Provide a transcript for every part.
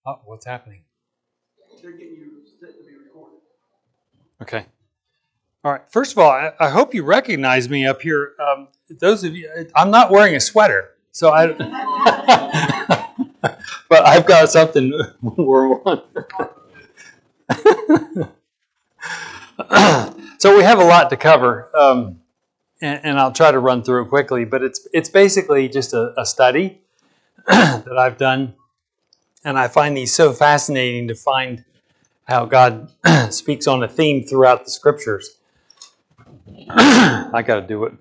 What's happening? They're getting you set to be recorded. Okay. All right. First of all, I hope you recognize me up here. Those of you, I'm not wearing a sweater, so I. But I've got something warm on. So we have a lot to cover, and I'll try to run through it quickly. But it's basically just a study that I've done, and I find these so fascinating to find how God speaks on a theme throughout the Scriptures. I got to do it.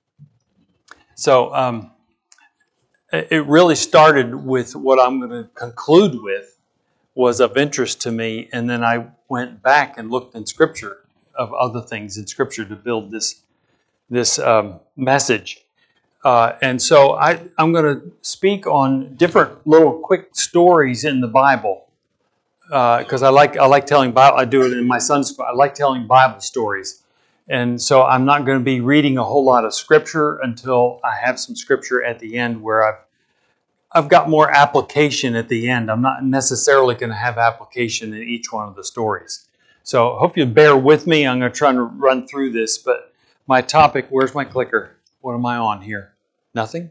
So it really started with what I'm going to conclude with was of interest to me, and then I went back and looked in Scripture of other things in Scripture to build this message. And so I'm going to speak on different little quick stories in the Bible because I like telling Bible. I do it in my son's school. I like telling Bible stories. And so I'm not going to be reading a whole lot of Scripture until I have some Scripture at the end where I've got more application at the end. I'm not necessarily going to have application in each one of the stories. So I hope you bear with me. I'm going to try to run through this. But my topic, where's my clicker? What am I on here? Nothing?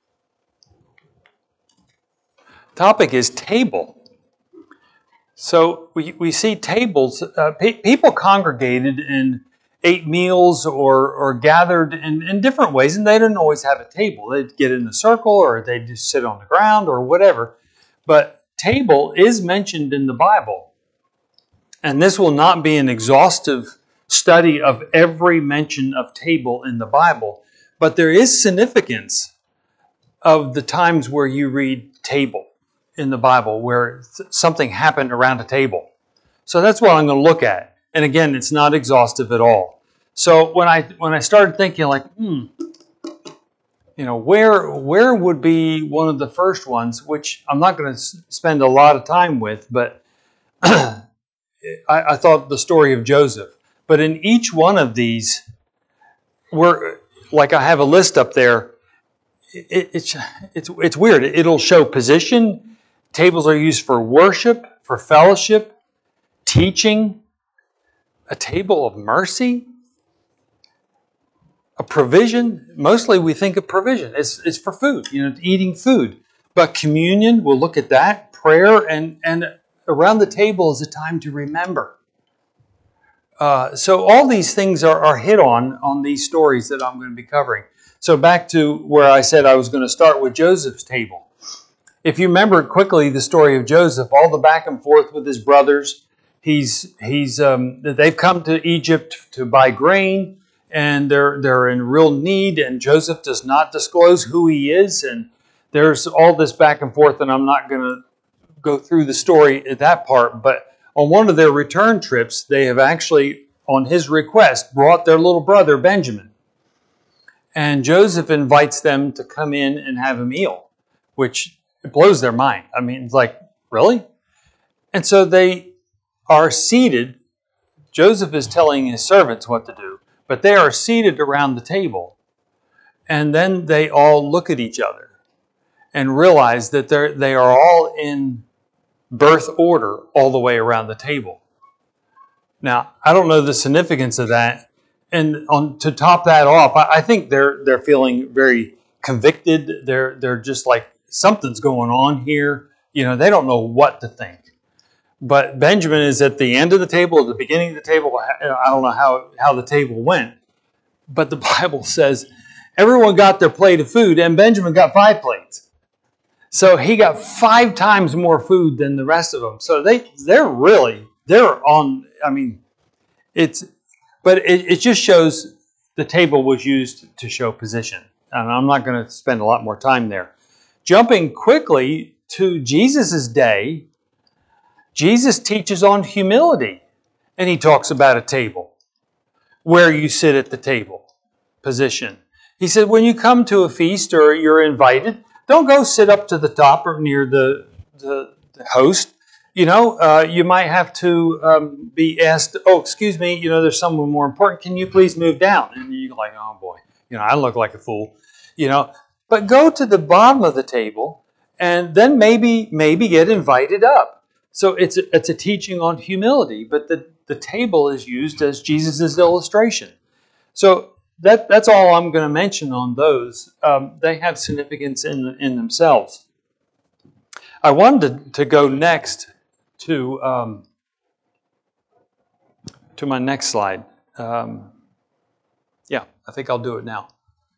Topic is table. So we see tables. People congregated and ate meals or gathered in different ways, and they didn't always have a table. They'd get in a circle or they'd just sit on the ground or whatever. But table is mentioned in the Bible. And this will not be an exhaustive study of every mention of table in the Bible, but there is significance of the times where you read table in the Bible, where something happened around a table. So that's what I'm going to look at. And again, it's not exhaustive at all. So when I started thinking like, where would be one of the first ones, which I'm not going to spend a lot of time with, but I thought the story of Joseph. But in each one of these, I have a list up there. It's weird. It'll show position. Tables are used for worship, for fellowship, teaching, a table of mercy, a provision. Mostly we think of provision. It's for food, eating food. But communion, we'll look at that. Prayer and around the table is a time to remember. So all these things are hit on these stories that I'm going to be covering. So back to where I said I was going to start with Joseph's table. If you remember quickly the story of Joseph, all the back and forth with his brothers, they've come to Egypt to buy grain, and they're in real need, and Joseph does not disclose who he is, and there's all this back and forth, and I'm not going to go through the story at that part, but on one of their return trips, they have actually, on his request, brought their little brother Benjamin. And Joseph invites them to come in and have a meal, which it blows their mind. I mean, it's like, really? And so they are seated. Joseph is telling his servants what to do, but they are seated around the table. And then they all look at each other and realize that they are all in birth order all the way around the table. Now, I don't know the significance of that. And to top that off, I think they're feeling very convicted. They're just like, something's going on here. They don't know what to think. But Benjamin is at the end of the table, at the beginning of the table. I don't know how the table went. But the Bible says everyone got their plate of food, and Benjamin got 5 plates. So he got 5 times more food than the rest of them. So they're on. I mean, it just shows the table was used to show position. And I'm not going to spend a lot more time there. Jumping quickly to Jesus' day, Jesus teaches on humility. And he talks about a table, where you sit at the table, position. He said, when you come to a feast or you're invited, don't go sit up to the top or near the host. You might have to be asked, oh, excuse me, there's someone more important. Can you please move down? And you're like, oh boy, I look like a fool, But go to the bottom of the table and then maybe get invited up. So it's a teaching on humility, but the table is used as Jesus' illustration. So that's all I'm going to mention on those. They have significance in themselves. I wanted to go next to my next slide. Yeah, I think I'll do it now.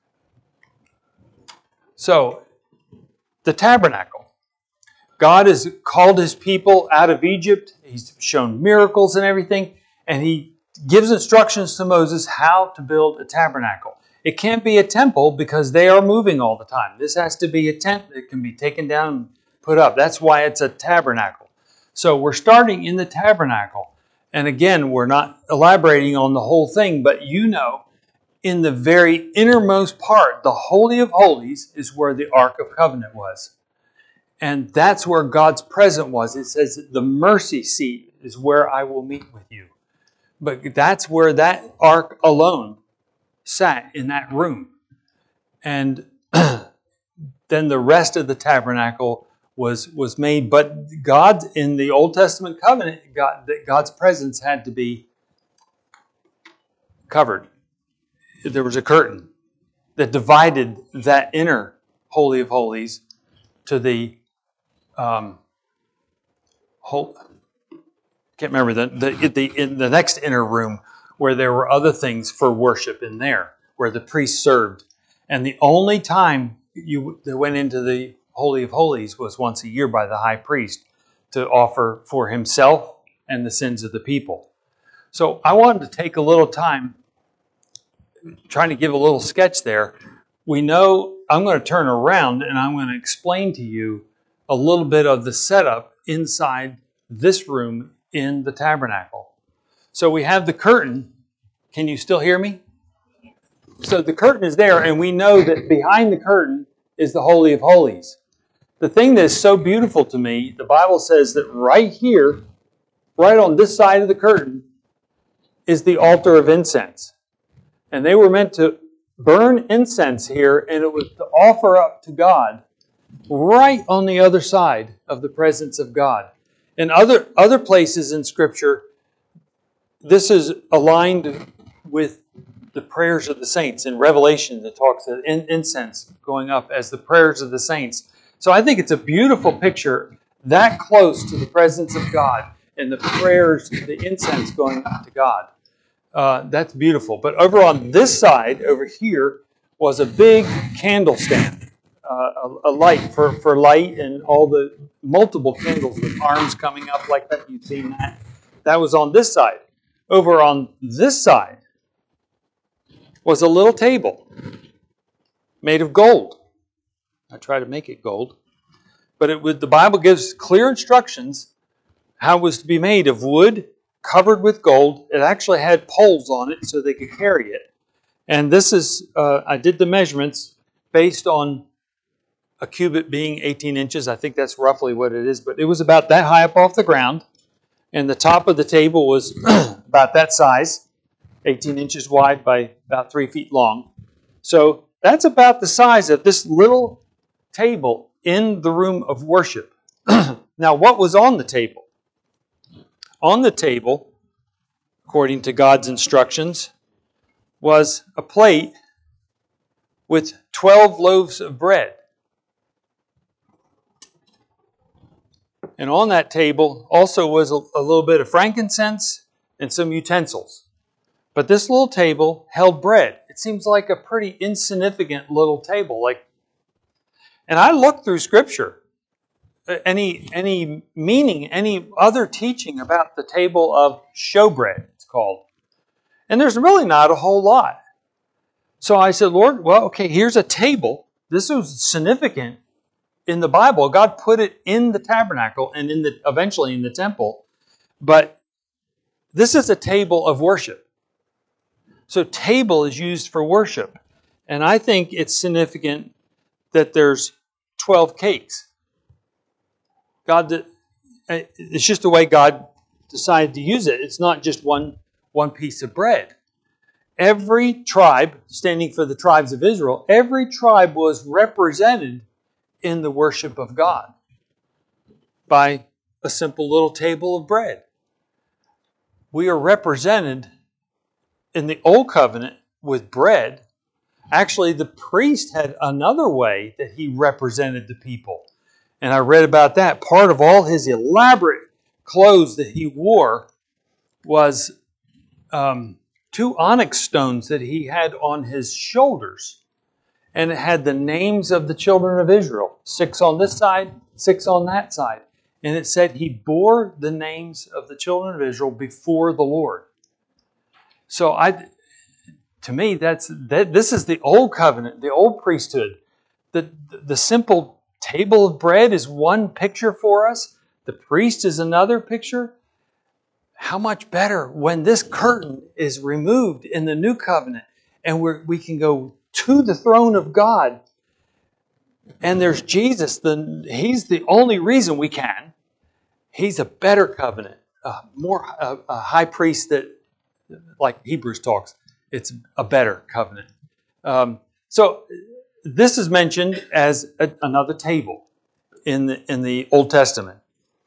So, the tabernacle. God has called His people out of Egypt. He's shown miracles and everything. And He gives instructions to Moses how to build a tabernacle. It can't be a temple because they are moving all the time. This has to be a tent that can be taken down and put up. That's why it's a tabernacle. So we're starting in the tabernacle. And again, we're not elaborating on the whole thing, but you know, in the very innermost part, the Holy of Holies is where the Ark of Covenant was. And that's where God's presence was. It says the mercy seat is where I will meet with you. But that's where that ark alone sat, in that room. And then the rest of the tabernacle was made. But God, in the Old Testament covenant, God's presence had to be covered. There was a curtain that divided that inner Holy of Holies to the can't remember in the next inner room where there were other things for worship in there, where the priest served. And the only time they went into the Holy of Holies was once a year by the high priest to offer for himself and the sins of the people. So I wanted to take a little time trying to give a little sketch there. We know I'm going to turn around and I'm going to explain to you a little bit of the setup inside this room in the tabernacle. So we have the curtain. Can you still hear me? So the curtain is there, and we know that behind the curtain is the Holy of Holies. The thing that is so beautiful to me, the Bible says that right here, right on this side of the curtain, is the altar of incense. And they were meant to burn incense here, and it was to offer up to God right on the other side of the presence of God. In other places in Scripture, this is aligned with the prayers of the saints. In Revelation, it talks of incense going up as the prayers of the saints. So I think it's a beautiful picture that close to the presence of God and the prayers, the incense going up to God. That's beautiful. But over on this side, over here, was a big candle stand. A light for light and all the multiple candles with arms coming up like that. You've seen that. That was on this side. Over on this side was a little table made of gold. I try to make it gold. But the Bible gives clear instructions how it was to be made of wood covered with gold. It actually had poles on it so they could carry it. And this is, I did the measurements based on a cubit being 18 inches. I think that's roughly what it is. But it was about that high up off the ground. And the top of the table was about that size, 18 inches wide by about 3 feet long. So that's about the size of this little table in the room of worship. Now, what was on the table? On the table, according to God's instructions, was a plate with 12 loaves of bread. And on that table also was a little bit of frankincense and some utensils. But this little table held bread. It seems like a pretty insignificant little table. And I looked through Scripture. Any meaning, any other teaching about the table of showbread, it's called. And there's really not a whole lot. So I said, Lord, well, okay, here's a table. This was significant in the Bible. God put it in the tabernacle and eventually in the temple. But this is a table of worship. So table is used for worship. And I think it's significant that there's 12 cakes. It's just the way God decided to use it. It's not just one piece of bread. Every tribe, standing for the tribes of Israel, every tribe was represented in the worship of God by a simple little table of bread. We are represented in the Old Covenant with bread. Actually, the priest had another way that he represented the people. And I read about that. Part of all his elaborate clothes that he wore was 2 onyx stones that he had on his shoulders. And it had the names of the children of Israel, 6 on this side, 6 on that side. And it said he bore the names of the children of Israel before the Lord. So to me, this is the old covenant, the old priesthood. The simple table of bread is one picture for us. The priest is another picture. How much better when this curtain is removed in the new covenant and we can go to the throne of God. And there's Jesus. He's the only reason we can. He's a better covenant, a high priest that, like Hebrews talks, it's a better covenant. So this is mentioned as another table in the Old Testament.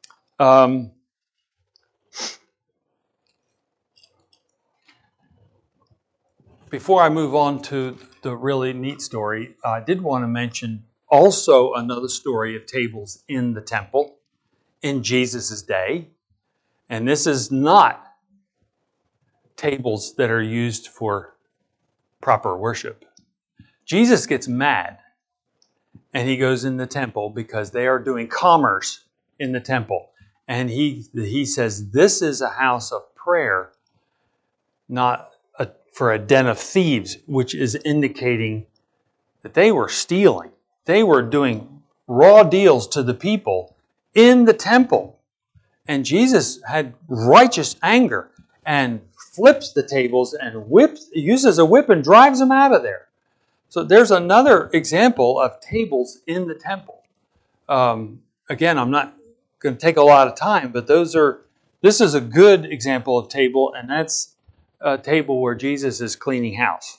Before I move on to the really neat story, I did want to mention also another story of tables in the temple in Jesus' day. And this is not tables that are used for proper worship. Jesus gets mad and he goes in the temple because they are doing commerce in the temple. And he says, this is a house of prayer, not for a den of thieves, which is indicating that they were stealing. They were doing raw deals to the people in the temple. And Jesus had righteous anger and flips the tables and uses a whip and drives them out of there. So there's another example of tables in the temple. Again, I'm not going to take a lot of time, but this is a good example of table, and that's a table where Jesus is cleaning house.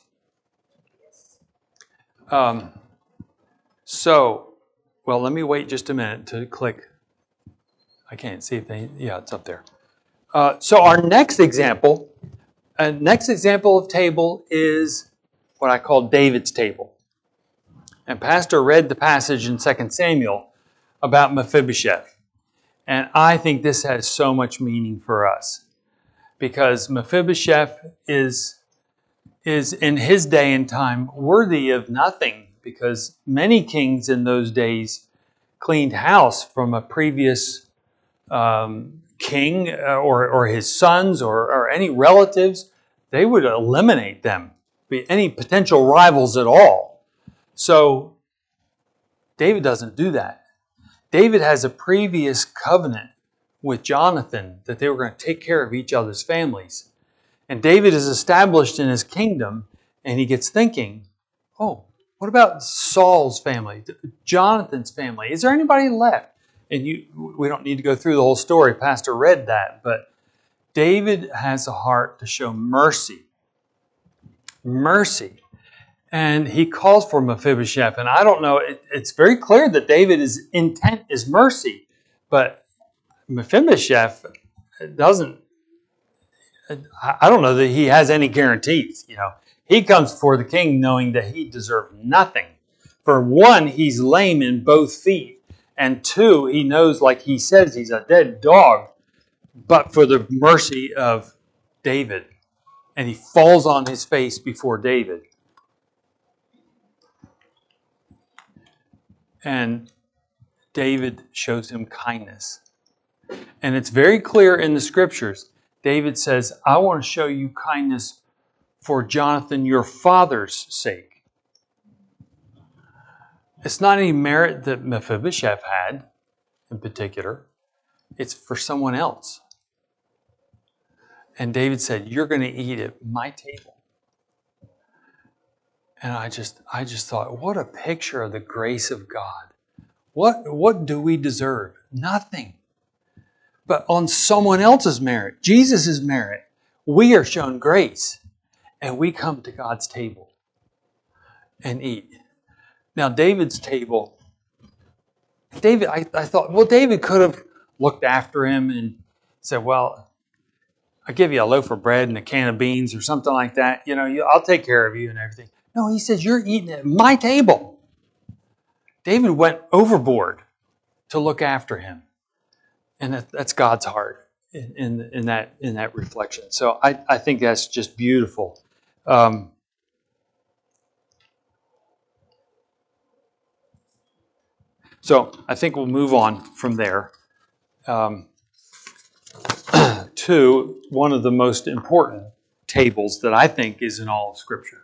Let me wait just a minute to click. I can't see if it's up there. So our next example of table is what I call David's table. And Pastor read the passage in 2 Samuel about Mephibosheth. And I think this has so much meaning for us. Because Mephibosheth is in his day and time worthy of nothing, because many kings in those days cleaned house from a previous king or his sons or any relatives. They would eliminate them, any potential rivals at all. So David doesn't do that. David has a previous covenant with Jonathan that they were going to take care of each other's families. And David is established in his kingdom, and he gets thinking, what about Saul's family, Jonathan's family? Is there anybody left? And we don't need to go through the whole story. Pastor read that. But David has a heart to show mercy. Mercy. And he calls for Mephibosheth. And I don't know, it's very clear that David's intent is mercy. But Mephibosheth doesn't, I don't know that he has any guarantees. He comes before the king knowing that he deserved nothing. For one, he's lame in both feet. And 2, he knows, like he says, he's a dead dog, but for the mercy of David. And he falls on his face before David. And David shows him kindness. And it's very clear in the scriptures. David says, I want to show you kindness for Jonathan, your father's sake. It's not any merit that Mephibosheth had in particular. It's for someone else. And David said, you're going to eat at my table. And I just thought, what a picture of the grace of God. What do we deserve? Nothing. But on someone else's merit, Jesus' merit, we are shown grace. And we come to God's table and eat. Now, David's table, I thought, David could have looked after him and said, well, I'll give you a loaf of bread and a can of beans or something like that. I'll take care of you and everything. No, he says, you're eating at my table. David went overboard to look after him. And that's God's heart in that reflection. So I think that's just beautiful. So I think we'll move on from there to one of the most important tables that I think is in all of Scripture.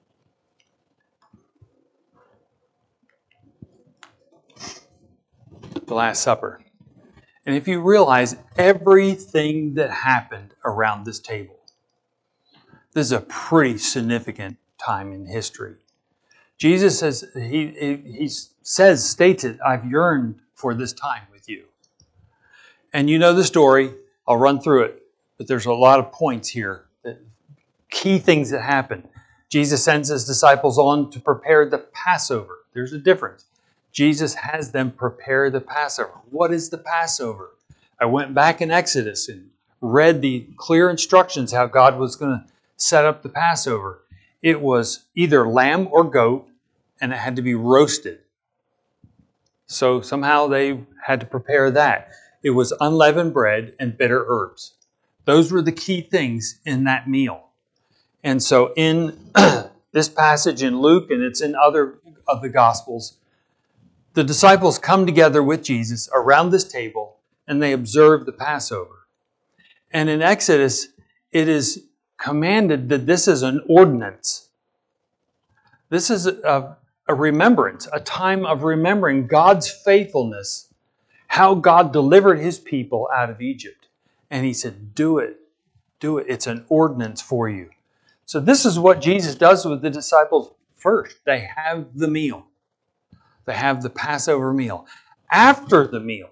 The Last Supper. And if you realize everything that happened around this table, this is a pretty significant time in history. Jesus says, he states it, I've yearned for this time with you. And you know the story. I'll run through it. But there's a lot of points here, key things that happen. Jesus sends his disciples on to prepare the Passover. There's a difference. Jesus has them prepare the Passover. What is the Passover? I went back in Exodus and read the clear instructions how God was going to set up the Passover. It was either lamb or goat, and it had to be roasted. So somehow they had to prepare that. It was unleavened bread and bitter herbs. Those were the key things in that meal. And so in this passage in Luke, and it's in other of the Gospels, the disciples come together with Jesus around this table and they observe the Passover. And in Exodus, it is commanded that this is an ordinance. This is a remembrance, a time of remembering God's faithfulness, how God delivered his people out of Egypt. And he said, do it. Do it. It's an ordinance for you. So this is what Jesus does with the disciples first. They have the meal. They have the Passover meal. After the meal,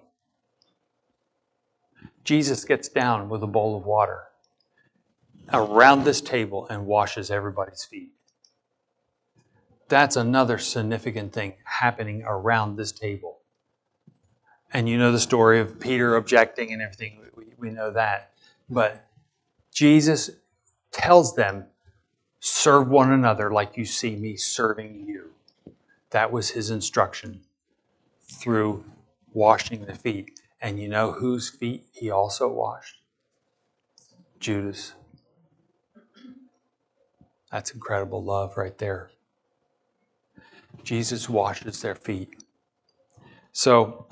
Jesus gets down with a bowl of water around this table and washes everybody's feet. That's another significant thing happening around this table. And you know the story of Peter objecting and everything. We know that. But Jesus tells them, serve one another like you see me serving you. That was his instruction through washing the feet. And you know whose feet he also washed? Judas. That's incredible love right there. Jesus washes their feet. So,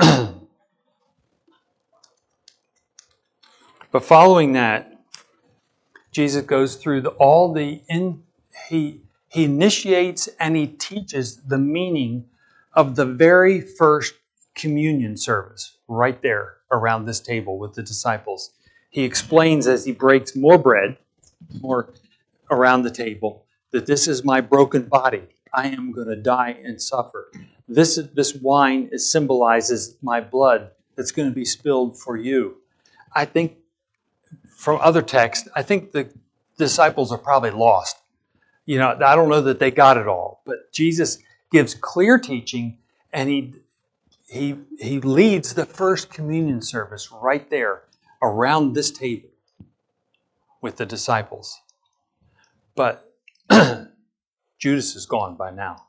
but following that, Jesus goes through he initiates and he teaches the meaning of the very first communion service right there around this table with the disciples. He explains as he breaks more around the table that this is my broken body. I am going to die and suffer. This wine symbolizes my blood that's going to be spilled for you. I think from other texts, I think the disciples are probably lost. I don't know that they got it all, but Jesus gives clear teaching, and he leads the first communion service right there around this table with the disciples. But Judas is gone by now.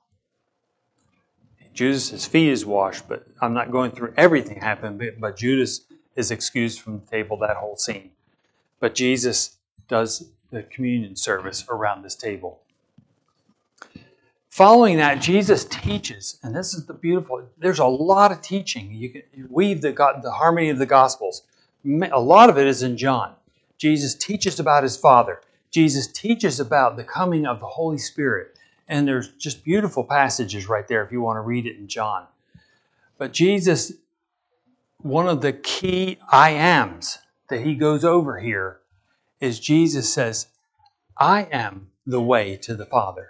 Judas' feet is washed, but I'm not going through everything happened, but Judas is excused from the table, that whole scene. But Jesus does the communion service around this table. Following that, Jesus teaches, and this is the beautiful, there's a lot of teaching. You can weave the harmony of the Gospels. A lot of it is in John. Jesus teaches about his Father. Jesus teaches about the coming of the Holy Spirit. And there's just beautiful passages right there if you want to read it in John. But Jesus, one of the key I ams that he goes over here is Jesus says, I am the way to the Father.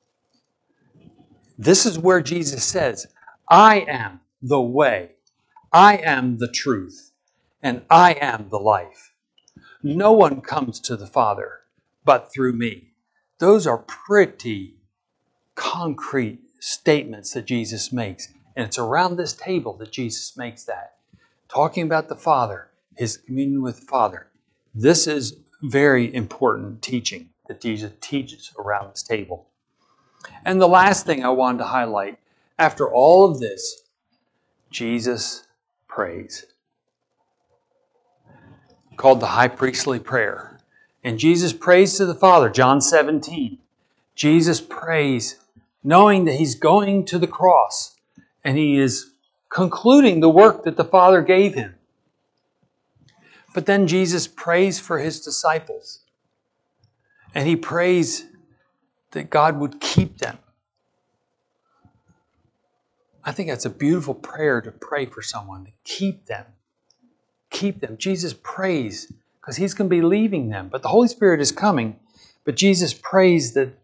This is where Jesus says, I am the way, I am the truth, and I am the life. No one comes to the Father but through me. Those are pretty concrete statements that Jesus makes. And it's around this table that Jesus makes that. talking about the Father, his communion with the Father. This is very important teaching that Jesus teaches around this table. And the last thing I wanted to highlight, after all of this, Jesus prays. Called the high priestly prayer. And Jesus prays to the Father, John 17. Jesus prays knowing that he's going to the cross and he is concluding the work that the Father gave him. But then Jesus prays for his disciples. And he prays that God would keep them. I think that's a beautiful prayer to pray for someone, to keep them. Keep them. Jesus prays because he's going to be leaving them. But the Holy Spirit is coming. But Jesus prays that,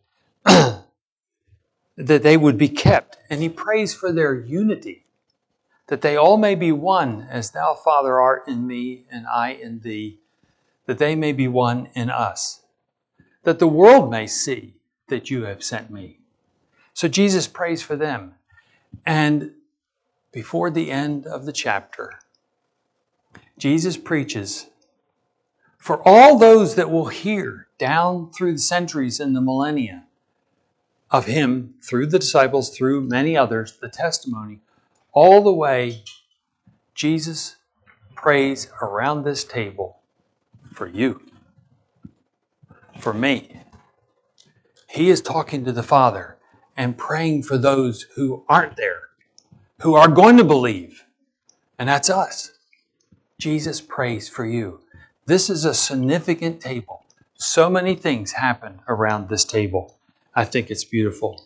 that they would be kept. And he prays for their unity. That they all may be one, as thou, Father, art in me and I in thee. That they may be one in us. That the world may see that you have sent me. So Jesus prays for them. And before the end of the chapter, Jesus preaches for all those that will hear down through the centuries and the millennia of him, through the disciples, through many others, the testimony, all the way, Jesus prays around this table for you, for me. He is talking to the Father and praying for those who aren't there, who are going to believe. And that's us. Jesus prays for you. This is a significant table. So many things happen around this table. I think it's beautiful.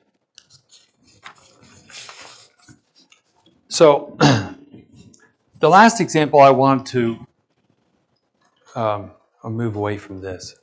So, the last example I want to I'll move away from this.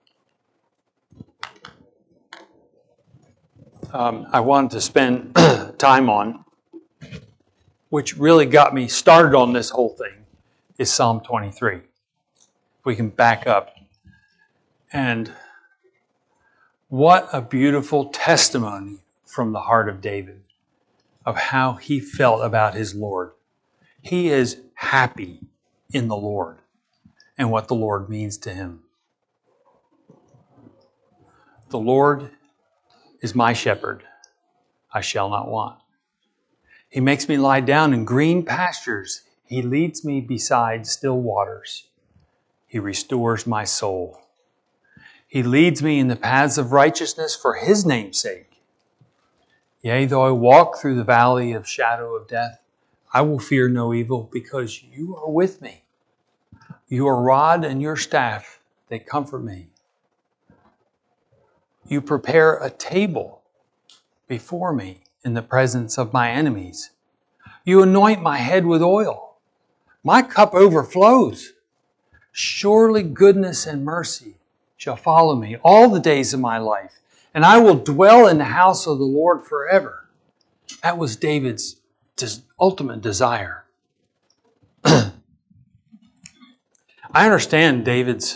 I wanted to spend time on, which really got me started on this whole thing, is Psalm 23. If we can back up. And what a beautiful testimony from the heart of David of how he felt about his Lord. He is happy in the Lord and what the Lord means to him. The Lord is my shepherd. I shall not want. He makes me lie down in green pastures. He leads me beside still waters. He restores my soul. He leads me in the paths of righteousness for his name's sake. Yea, though I walk through the valley of shadow of death, I will fear no evil because you are with me. Your rod and your staff, they comfort me. You prepare a table before me in the presence of my enemies. You anoint my head with oil. My cup overflows. Surely goodness and mercy shall follow me all the days of my life, and I will dwell in the house of the Lord forever. That was David's ultimate desire. I understand David's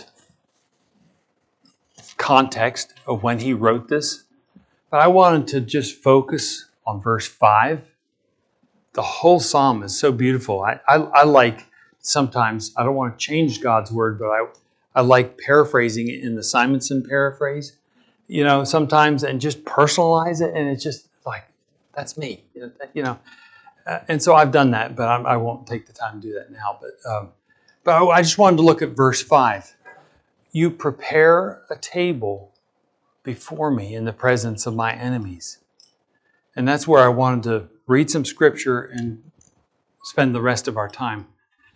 context of when he wrote this, but I wanted to just focus on verse 5. The whole psalm is so beautiful. I like, sometimes, I don't want to change God's word, but I like paraphrasing it in the Simonson paraphrase, sometimes, and just personalize it, and it's just like, that's me, and so I've done that, but I won't take the time to do that now. But I just wanted to look at verse 5. You prepare a table before me in the presence of my enemies. And that's where I wanted to read some scripture and spend the rest of our time.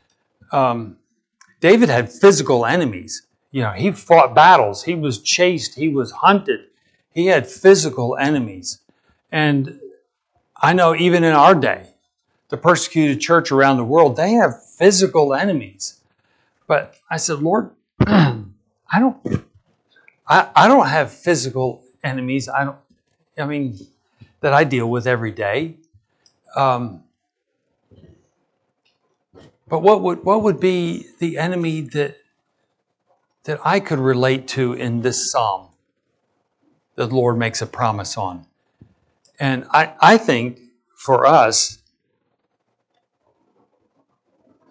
David had physical enemies. He fought battles. He was chased. He was hunted. He had physical enemies. And I know even in our day, the persecuted church around the world, they have physical enemies. But I said, Lord, I don't have physical enemies. That I deal with every day. But what would be the enemy that I could relate to in this psalm that the Lord makes a promise on? And I think for us,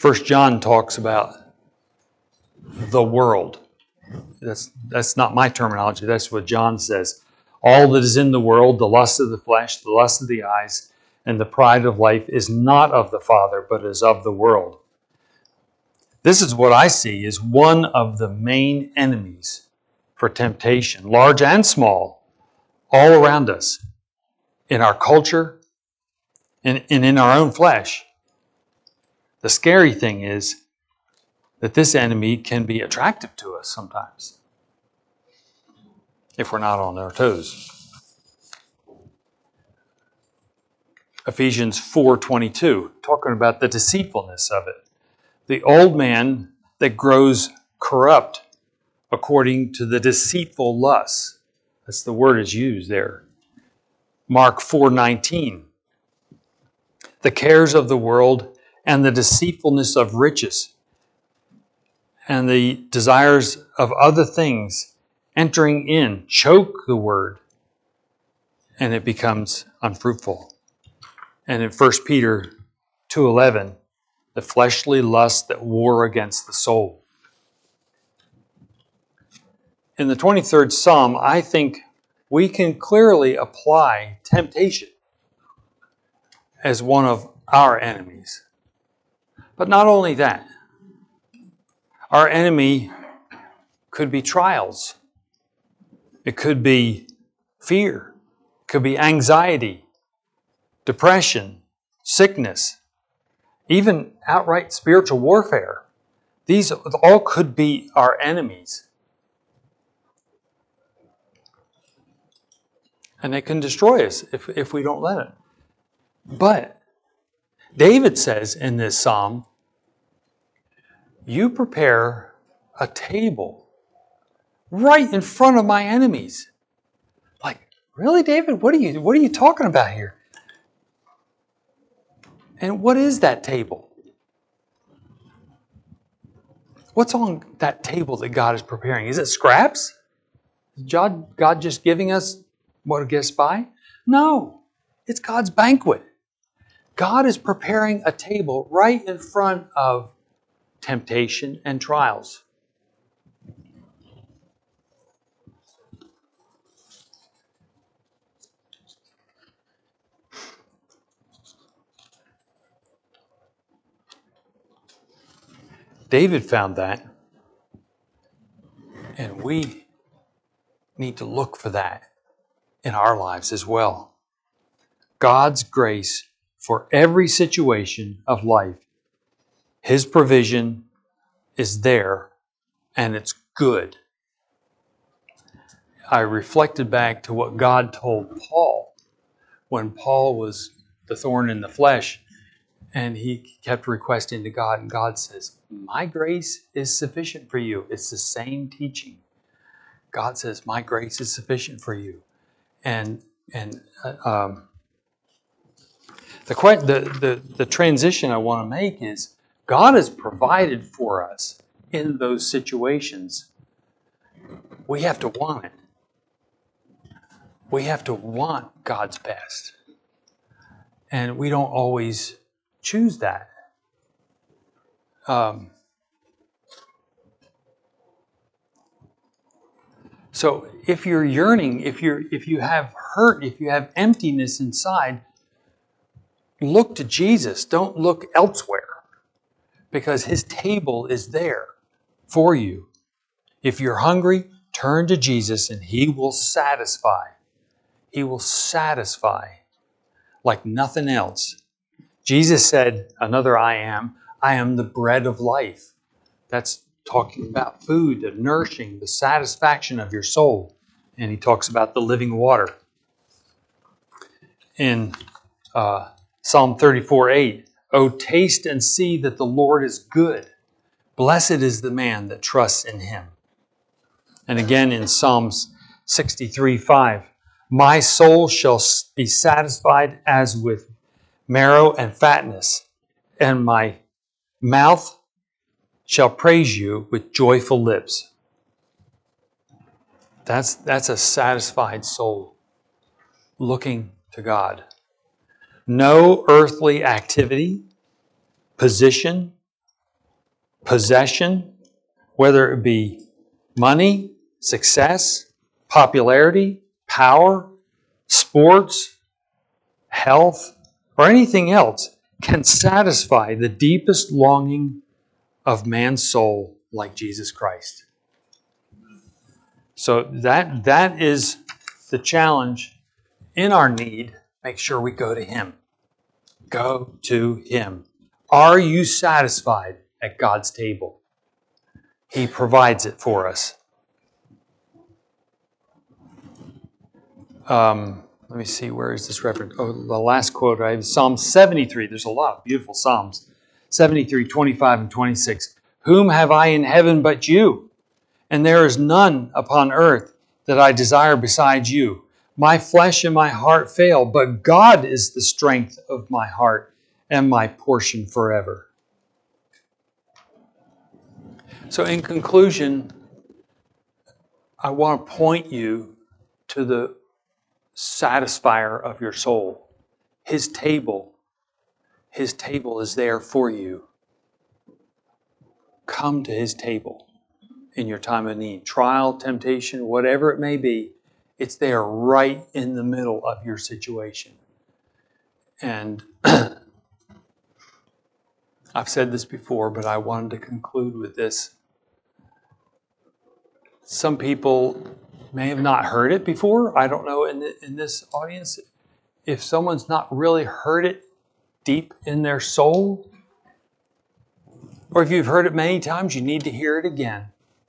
First John talks about the world. That's not my terminology. That's what John says. All that is in the world, the lust of the flesh, the lust of the eyes, and the pride of life is not of the Father, but is of the world. This is what I see as one of the main enemies for temptation, large and small, all around us, in our culture and in our own flesh. The scary thing is that this enemy can be attractive to us sometimes if we're not on our toes. Ephesians 4:22, talking about the deceitfulness of it. The old man that grows corrupt according to the deceitful lusts. That's the word is used there. Mark 4:19. The cares of the world and the deceitfulness of riches and the desires of other things entering in choke the word and it becomes unfruitful. And in 1 Peter 2:11, the fleshly lust that war against the soul. In the 23rd Psalm, I think we can clearly apply temptation as one of our enemies. But not only that, our enemy could be trials. It could be fear. It could be anxiety, depression, sickness, even outright spiritual warfare. These all could be our enemies. And they can destroy us if we don't let it. But David says in this psalm, you prepare a table right in front of my enemies. Like, really, David? What are you talking about here? And what is that table? What's on that table that God is preparing? Is it scraps? Is God just giving us what to get by? No, it's God's banquet. God is preparing a table right in front of temptation and trials. David found that, and we need to look for that in our lives as well. God's grace for every situation of life. His provision is there, and it's good. I reflected back to what God told Paul when Paul was the thorn in the flesh, and he kept requesting to God, and God says, my grace is sufficient for you. It's the same teaching. God says, my grace is sufficient for you. And the transition I want to make is God has provided for us in those situations. We have to want it. We have to want God's best. And we don't always choose that. So if you're yearning, if you have hurt, if you have emptiness inside, look to Jesus. Don't look elsewhere, because His table is there for you. If you're hungry, turn to Jesus and He will satisfy. He will satisfy like nothing else. Jesus said, another I am the bread of life. That's talking about food, the nourishing, the satisfaction of your soul. And He talks about the living water. In Psalm 34:8, oh, taste and see that the Lord is good. Blessed is the man that trusts in Him. And again in Psalms 63:5, my soul shall be satisfied as with marrow and fatness, and my mouth shall praise you with joyful lips. That's a satisfied soul looking to God. No earthly activity, position, possession, whether it be money, success, popularity, power, sports, health, or anything else, can satisfy the deepest longing of man's soul like Jesus Christ. So that is the challenge in our need. Make sure we go to Him. Go to Him. Are you satisfied at God's table? He provides it for us. Let me see, where is this reference? Oh, the last quote I have, Psalm 73. There's a lot of beautiful Psalms. 73, 25, and 26. Whom have I in heaven but you? And there is none upon earth that I desire besides you. My flesh and my heart fail, but God is the strength of my heart and my portion forever. So in conclusion, I want to point you to the satisfier of your soul. His table is there for you. Come to His table in your time of need. Trial, temptation, whatever it may be, it's there right in the middle of your situation. And I've said this before, but I wanted to conclude with this. Some people may have not heard it before. I don't know in this audience, if someone's not really heard it deep in their soul, or if you've heard it many times, you need to hear it again.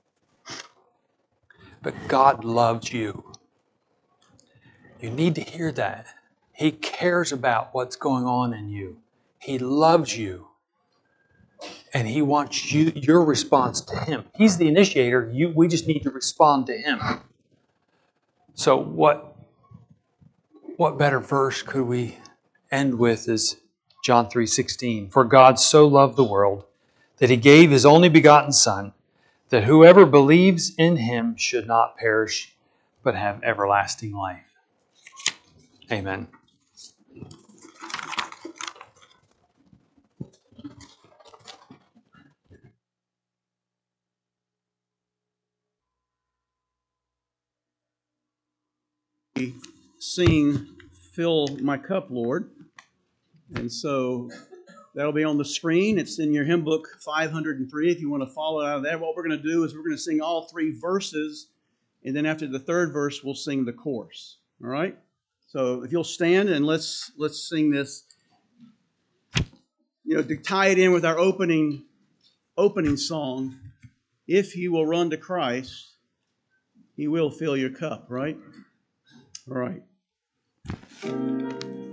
But God loves you. You need to hear that. He cares about what's going on in you. He loves you. And He wants your response to Him. He's the initiator. We just need to respond to Him. So what better verse could we end with is John 3:16. For God so loved the world that He gave His only begotten Son, that whoever believes in Him should not perish, but have everlasting life. Amen. Sing, Fill My Cup, Lord. And so that'll be on the screen. It's in your hymn book 503 if you want to follow out of there. What we're going to do is we're going to sing all three verses, and then after the third verse, we'll sing the chorus. All right? So if you'll stand and let's sing this. You know, to tie it in with our opening song, if you will run to Christ, He will fill your cup, right? All right.